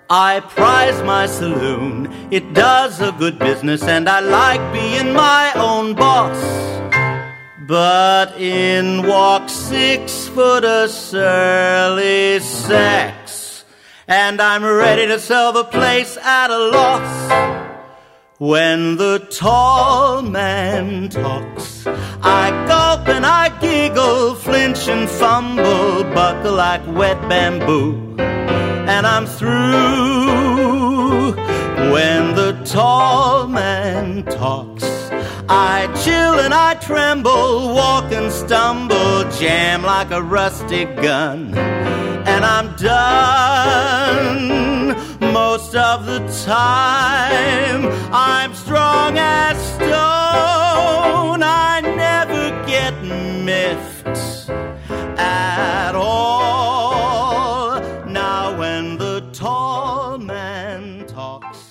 I prize my saloon. It does a good business, and I like being my own boss. But in walks 6-footer Surly Sex, and I'm ready to sell the place at a loss. When the tall man talks, I gulp and I giggle, flinch and fumble, buckle like wet bamboo, and I'm through. When the tall man talks, I chill and I tremble, walk and stumble, jam like a rusty gun, and I'm done. Most of the time I'm strong as stone. I never get miffed at all. Now when the tall man talks,